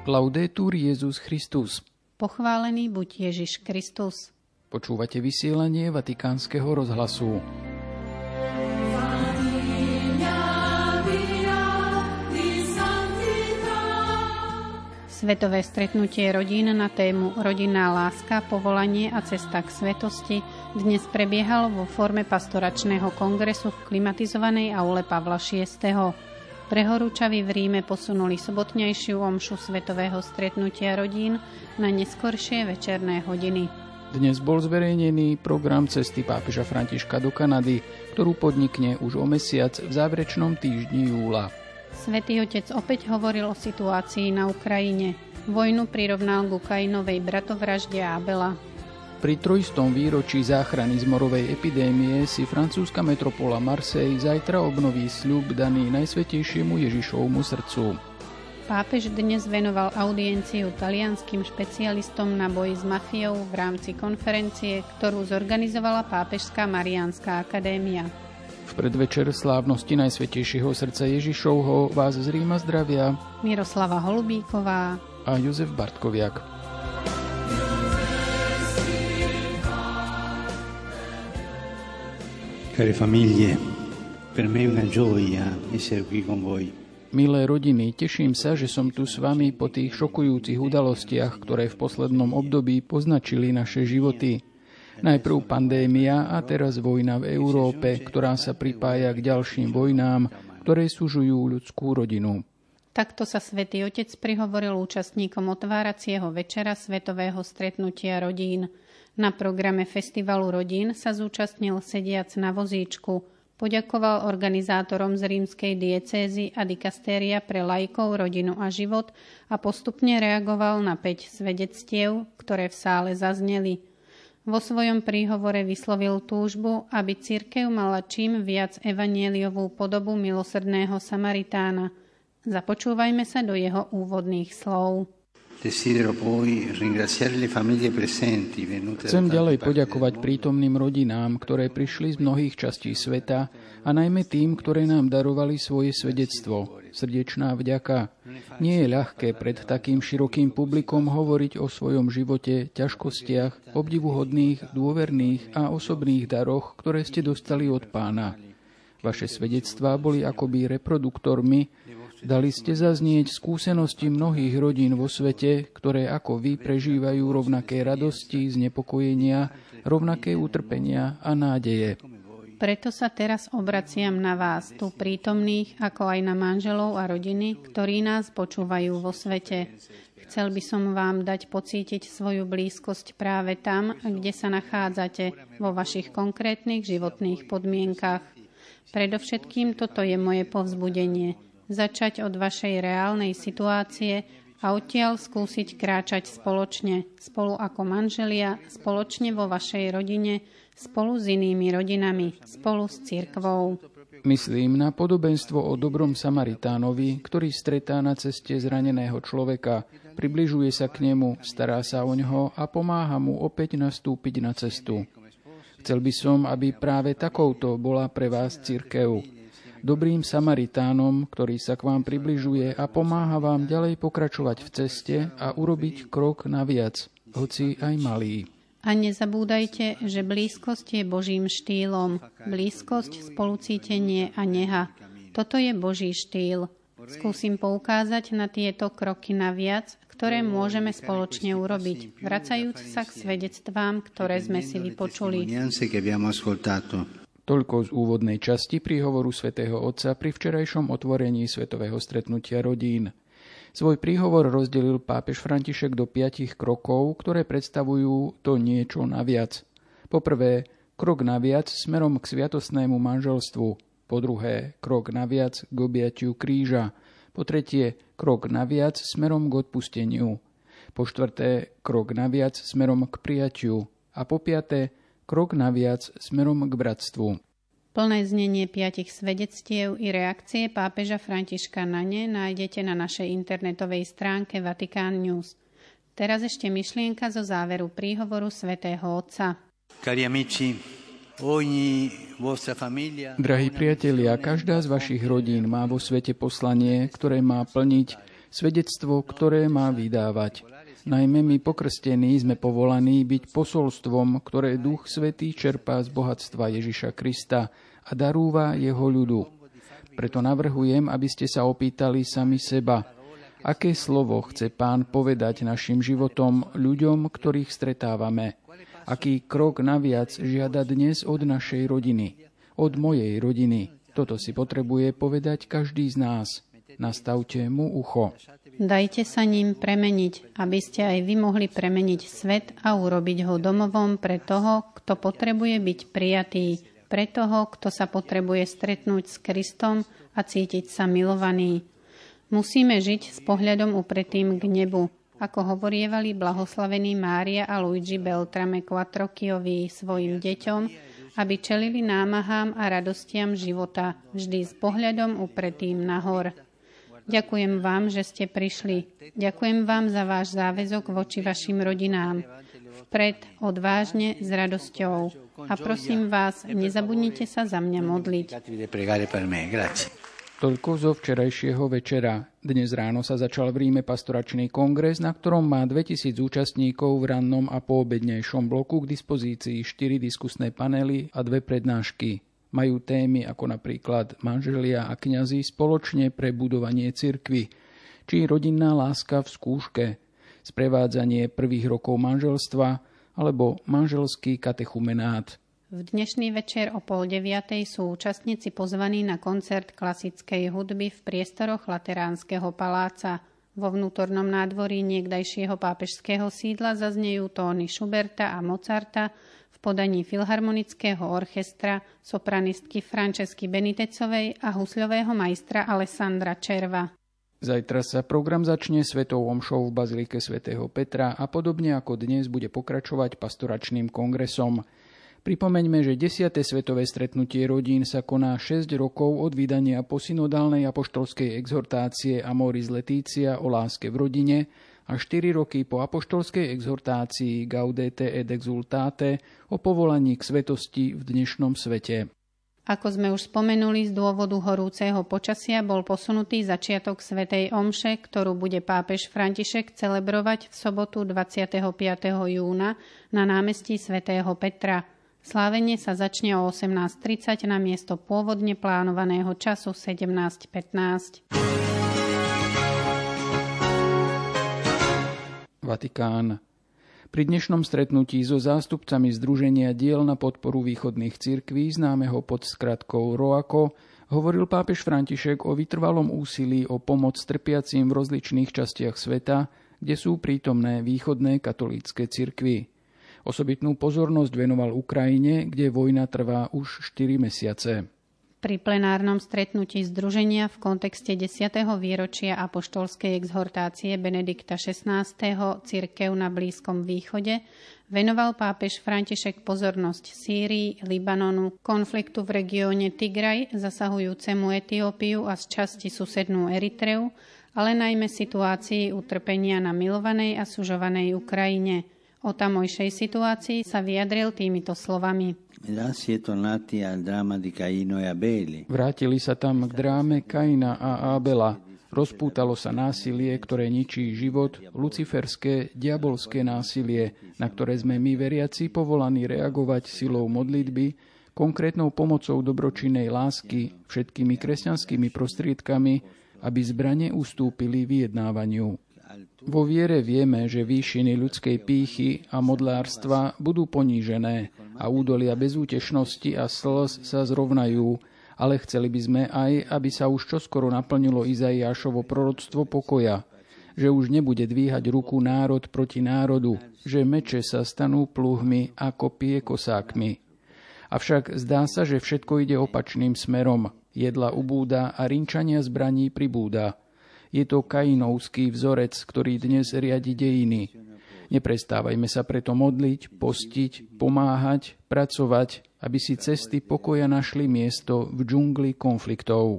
Laudetur Jesus Christus. Pochválený buď Ježiš Kristus. Počúvate vysielanie Vatikánskeho rozhlasu. Svetové stretnutie rodín na tému Rodinná láska, povolanie a cesta k svetosti dnes prebiehalo vo forme pastoračného kongresu v klimatizovanej aule Pavla VI. Prehorúčaví v Ríme posunuli sobotnejšiu omšu svetového stretnutia rodín na neskoršie večerné hodiny. Dnes bol zverejnený program cesty pápeža Františka do Kanady, ktorú podnikne už o mesiac v záverečnom týždni júla. Svätý Otec opäť hovoril o situácii na Ukrajine. Vojnu prirovnal ku Kainovej bratovražde Abela. Pri 300. výročí záchrany z morovej epidémie si francúzska metropola Marseille zajtra obnoví sľub daný Najsvätejšiemu Ježišovmu srdcu. Pápež dnes venoval audienciu talianskym špecialistom na boj s mafiou v rámci konferencie, ktorú zorganizovala Pápežská Mariánska akadémia. V predvečer slávnosti Najsvätejšieho srdca Ježišovho vás z Ríma zdravia Miroslava Holubíková a Jozef Bartkoviak. Care famiglie, per me è una gioia essere qui con voi. Milé rodiny, teším sa, že som tu s vami po tých šokujúcich udalostiach, ktoré v poslednom období poznačili naše životy. Najprv pandémia a teraz vojna v Európe, ktorá sa pripája k ďalším vojnám, ktoré sužujú ľudskú rodinu. Takto sa Svätý Otec prihovoril účastníkom otváracieho večera Svetového stretnutia rodín. Na programe Festivalu rodín sa zúčastnil sediac na vozíčku. Poďakoval organizátorom z rímskej diecézy a dikastéria pre laikov, rodinu a život a postupne reagoval na 5 svedectiev, ktoré v sále zazneli. Vo svojom príhovore vyslovil túžbu, aby cirkev mala čím viac evanjeliovú podobu milosrdného Samaritána. Započúvajme sa do jeho úvodných slov. Chcem ďalej poďakovať prítomným rodinám, ktoré prišli z mnohých častí sveta a najmä tým, ktoré nám darovali svoje svedectvo. Srdečná vďaka. Nie je ľahké pred takým širokým publikom hovoriť o svojom živote, ťažkostiach, obdivuhodných, dôverných a osobných daroch, ktoré ste dostali od Pána. Vaše svedectvá boli akoby reproduktormi. Dali ste zaznieť skúsenosti mnohých rodín vo svete, ktoré ako vy prežívajú rovnaké radosti, znepokojenia, rovnaké utrpenia a nádeje. Preto sa teraz obraciam na vás, tu prítomných, ako aj na manželov a rodiny, ktorí nás počúvajú vo svete. Chcel by som vám dať pocítiť svoju blízkosť práve tam, kde sa nachádzate, vo vašich konkrétnych životných podmienkach. Predovšetkým toto je moje povzbudenie. Začať od vašej reálnej situácie a odtiaľ skúsiť kráčať spoločne, spolu ako manželia, spoločne vo vašej rodine, spolu s inými rodinami, spolu s cirkvou. Myslím na podobenstvo o dobrom Samaritánovi, ktorý stretá na ceste zraneného človeka, približuje sa k nemu, stará sa o ňoho a pomáha mu opäť nastúpiť na cestu. Chcel by som, aby práve takouto bola pre vás cirkev. Dobrým Samaritánom, ktorý sa k vám približuje a pomáha vám ďalej pokračovať v ceste a urobiť krok naviac, hoci aj malý. A nezabúdajte, že blízkosť je Božím štýlom. Blízkosť, spolucítenie a neha. Toto je Boží štýl. Skúsim poukázať na tieto kroky naviac, ktoré môžeme spoločne urobiť, vracajúc sa k svedectvám, ktoré sme si vypočuli. Toľko z úvodnej časti príhovoru svätého Otca pri včerajšom otvorení Svetového stretnutia rodín. Svoj príhovor rozdelil pápež František do 5 krokov, ktoré predstavujú to niečo naviac. Po prvé, krok naviac smerom k sviatostnému manželstvu. Po druhé, krok naviac k objatiu kríža. Po tretie, krok naviac smerom k odpusteniu. Po štvrté, krok naviac smerom k prijatiu. A po piaté, krok naviac smerom k bratstvu. Plné znenie 5 svedectiev i reakcie pápeža Františka na ne nájdete na našej internetovej stránke Vatikán News. Teraz ešte myšlienka zo záveru príhovoru svätého Otca. Drahí priatelia, každá z vašich rodín má vo svete poslanie, ktoré má plniť svedectvo, ktoré má vydávať. Najmä my pokrstení sme povolaní byť posolstvom, ktoré Duch Svätý čerpá z bohatstva Ježiša Krista a darúva jeho ľudu. Preto navrhujem, aby ste sa opýtali sami seba, aké slovo chce Pán povedať našim životom, ľuďom, ktorých stretávame. Aký krok naviac žiada dnes od našej rodiny, od mojej rodiny. Toto si potrebuje povedať každý z nás. Nastavte mu ucho. Dajte sa ním premeniť, aby ste aj vy mohli premeniť svet a urobiť ho domovom pre toho, kto potrebuje byť prijatý, pre toho, kto sa potrebuje stretnúť s Kristom a cítiť sa milovaný. Musíme žiť s pohľadom upretým k nebu, ako hovorievali blahoslavení Mária a Luigi Beltrame Quattrocchiovi svojim deťom, aby čelili námahám a radostiam života, vždy s pohľadom upretým nahor. Ďakujem vám, že ste prišli. Ďakujem vám za váš záväzok voči vašim rodinám. Vpred, odvážne, s radosťou. A prosím vás, nezabudnite sa za mňa modliť. Toľko zo včerajšieho večera. Dnes ráno sa začal v Ríme pastoračný kongres, na ktorom má 2000 účastníkov v rannom a poobednejšom bloku k dispozícii 4 diskusné panely a 2 prednášky. Majú témy ako napríklad manželia a kňazi spoločne pre budovanie cirkvi, či rodinná láska v skúške, sprevádzanie prvých rokov manželstva alebo manželský katechumenát. V dnešný večer o 8:30 sú účastníci pozvaní na koncert klasickej hudby v priestoroch Lateránskeho paláca. Vo vnútornom nádvorí niekdajšieho pápežského sídla zaznejú tóny Schuberta a Mozarta v podaní Filharmonického orchestra, sopranistky Francesky Benitecovej a husľového majstra Alessandra Červa. Zajtra sa program začne svetou omšou v Bazilike svätého Petra a podobne ako dnes bude pokračovať pastoračným kongresom. Pripomeňme, že 10. svetové stretnutie rodín sa koná 6 rokov od vydania posynodálnej apoštolskej exhortácie Amoris Laetitia o láske v rodine a 4 roky po apoštolskej exhortácii Gaudete et Exultate o povolaní k svetosti v dnešnom svete. Ako sme už spomenuli, z dôvodu horúceho počasia bol posunutý začiatok svätej omše, ktorú bude pápež František celebrovať v sobotu 25. júna na námestí svätého Petra. Slávenie sa začne o 18:30 na miesto pôvodne plánovaného času 17:15. Vatikán. Pri dnešnom stretnutí so zástupcami Združenia diel na podporu východných cirkví, známeho pod skratkou ROACO, hovoril pápež František o vytrvalom úsilí o pomoc trpiacim v rozličných častiach sveta, kde sú prítomné východné katolícke cirkvi. Osobitnú pozornosť venoval Ukrajine, kde vojna trvá už 4 mesiace. Pri plenárnom stretnutí Združenia v kontexte 10. výročia apoštolskej exhortácie Benedikta XVI. Cirkev na Blízkom východe venoval pápež František pozornosť Sýrii, Libanonu, konfliktu v regióne Tigraj, zasahujúcemu Etiópiu a z časti susednú Eritreu, ale najmä situácii utrpenia na milovanej a sužovanej Ukrajine. O tamojšej situácii sa vyjadril týmito slovami. Vrátili sa tam k dráme Kaina a Ábela. Rozpútalo sa násilie, ktoré ničí život, luciferské, diabolské násilie, na ktoré sme my veriaci povolaní reagovať silou modlitby, konkrétnou pomocou dobročinnej lásky, všetkými kresťanskými prostriedkami, aby zbrane ustúpili vyjednávaniu. Vo viere vieme, že výšiny ľudskej pýchy a modlárstva budú ponížené a údolia bezútešnosti a slz sa zrovnajú, ale chceli by sme aj, aby sa už čoskoro naplnilo Izaiášovo proroctvo pokoja, že už nebude dvíhať ruku národ proti národu, že meče sa stanú pluhmi a kopie kosákmi. Avšak zdá sa, že všetko ide opačným smerom. Jedla ubúda a rinčania zbraní pribúda. Je to kainovský vzorec, ktorý dnes riadi dejiny. Neprestávajme sa preto modliť, postiť, pomáhať, pracovať, aby si cesty pokoja našli miesto v džungli konfliktov.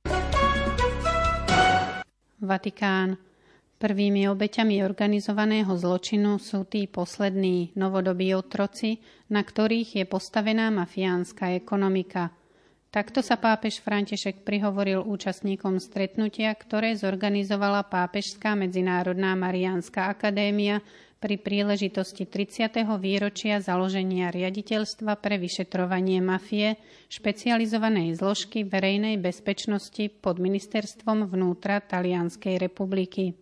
Vatikán. Prvými obeťami organizovaného zločinu sú tí poslední, novodobí otroci, na ktorých je postavená mafiánska ekonomika. Takto sa pápež František prihovoril účastníkom stretnutia, ktoré zorganizovala Pápežská medzinárodná Mariánska akadémia pri príležitosti 30. výročia založenia riaditeľstva pre vyšetrovanie mafie, špecializovanej zložky verejnej bezpečnosti pod ministerstvom vnútra Talianskej republiky.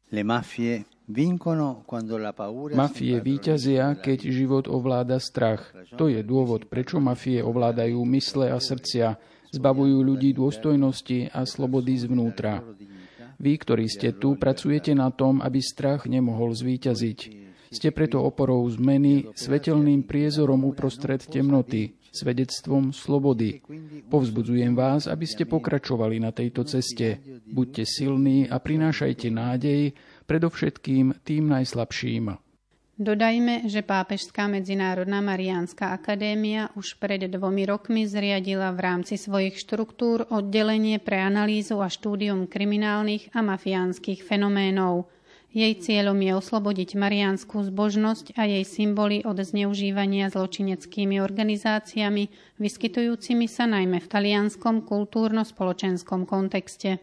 Mafie víťazia, keď život ovláda strach. To je dôvod, prečo mafie ovládajú mysle a srdcia, zbavujú ľudí dôstojnosti a slobody zvnútra. Vy, ktorí ste tu, pracujete na tom, aby strach nemohol zvíťaziť. Ste preto oporou zmeny, svetelným priezorom uprostred temnoty, svedectvom slobody. Povzbudzujem vás, aby ste pokračovali na tejto ceste. Buďte silní a prinášajte nádej, predovšetkým tým najslabším. Dodajme, že Pápežská medzinárodná Mariánska akadémia už pred 2 rokmi zriadila v rámci svojich štruktúr oddelenie pre analýzu a štúdium kriminálnych a mafiánskych fenoménov. Jej cieľom je oslobodiť mariánsku zbožnosť a jej symboly od zneužívania zločineckými organizáciami, vyskytujúcimi sa najmä v talianskom kultúrno-spoločenskom kontexte.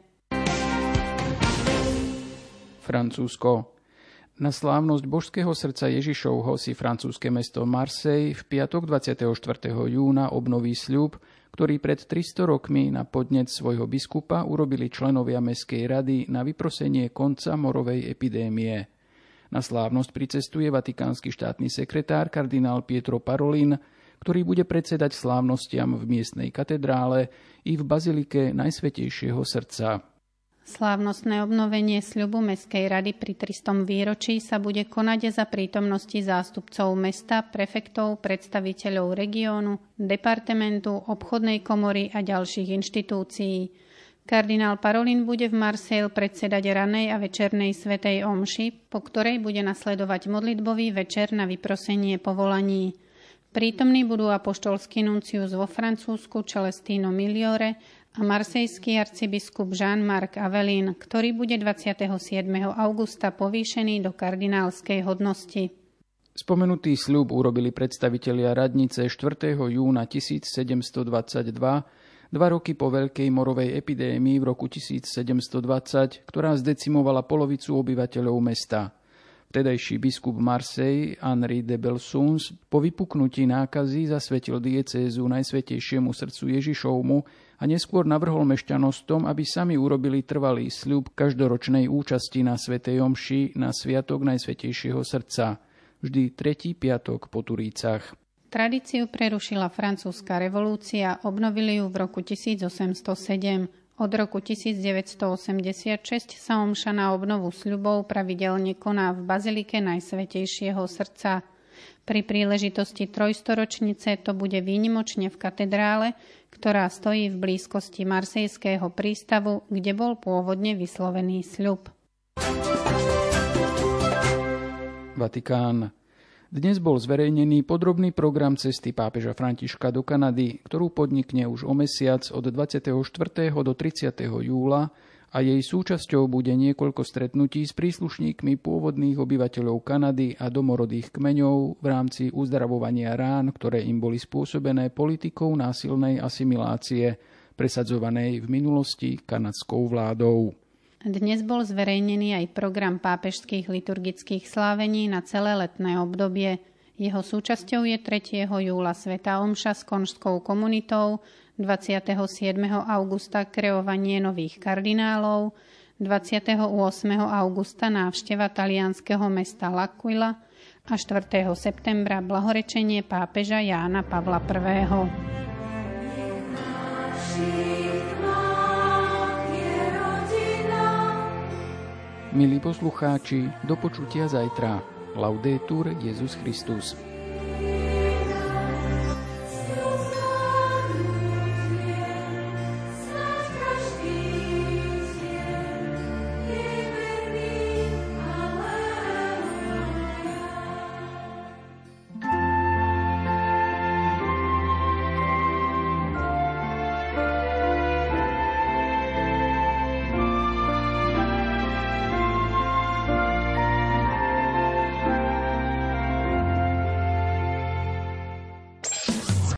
Francúzsko. Na slávnosť božského srdca Ježišovho si francúzske mesto Marseille v piatok 24. júna obnoví sľub, ktorý pred 300 rokmi na podnet svojho biskupa urobili členovia mestskej rady na vyprosenie konca morovej epidémie. Na slávnosť pricestuje vatikánsky štátny sekretár kardinál Pietro Parolin, ktorý bude predsedať slávnostiam v miestnej katedrále i v bazilike Najsvätejšieho srdca. Slávnostné obnovenie sľubu Mestskej rady pri 300. výročí sa bude konať za prítomnosti zástupcov mesta, prefektov, predstaviteľov regiónu, departementu, obchodnej komory a ďalších inštitúcií. Kardinál Parolin bude v Marseille predsedať ranej a večernej svätej omši, po ktorej bude nasledovať modlitbový večer na vyprosenie povolaní. Prítomní budú apoštolský nuncius vo Francúzsku Celestino Migliore a marsejský arcibiskup Jean-Marc Avelin, ktorý bude 27. augusta povýšený do kardinálskej hodnosti. Spomenutý sľub urobili predstavitelia radnice 4. júna 1722, 2 roky po veľkej morovej epidémii v roku 1720, ktorá zdecimovala polovicu obyvateľov mesta. Vtedajší biskup Marseille Henri de Belsunce po vypuknutí nákazy zasvetil diecézu Najsvätejšiemu srdcu Ježišovmu a neskôr navrhol mešťanostom, aby sami urobili trvalý sľub každoročnej účasti na svätej omši na sviatok Najsvätejšieho srdca, vždy 3. piatok po Turícach. Tradíciu prerušila francúzska revolúcia, obnovili ju v roku 1807. Od roku 1986 sa omša na obnovu sľubov pravidelne koná v bazilike Najsvätejšieho srdca. Pri príležitosti 300-ročnice to bude výnimočne v katedrále, ktorá stojí v blízkosti marsejského prístavu, kde bol pôvodne vyslovený sľub. Vatikán. Dnes bol zverejnený podrobný program cesty pápeža Františka do Kanady, ktorú podnikne už o mesiac od 24. do 30. júla a jej súčasťou bude niekoľko stretnutí s príslušníkmi pôvodných obyvateľov Kanady a domorodých kmeňov v rámci uzdravovania rán, ktoré im boli spôsobené politikou násilnej asimilácie, presadzovanej v minulosti kanadskou vládou. Dnes bol zverejnený aj program pápežských liturgických slávení na celé letné obdobie. Jeho súčasťou je 3. júla svätá omša s konžskou komunitou, 27. augusta kreovanie nových kardinálov, 28. augusta návšteva talianskeho mesta L'Aquila a 4. septembra blahorečenie pápeža Jána Pavla I. Milí poslucháči, do počutia zajtra. Laudetur Jesus Christus.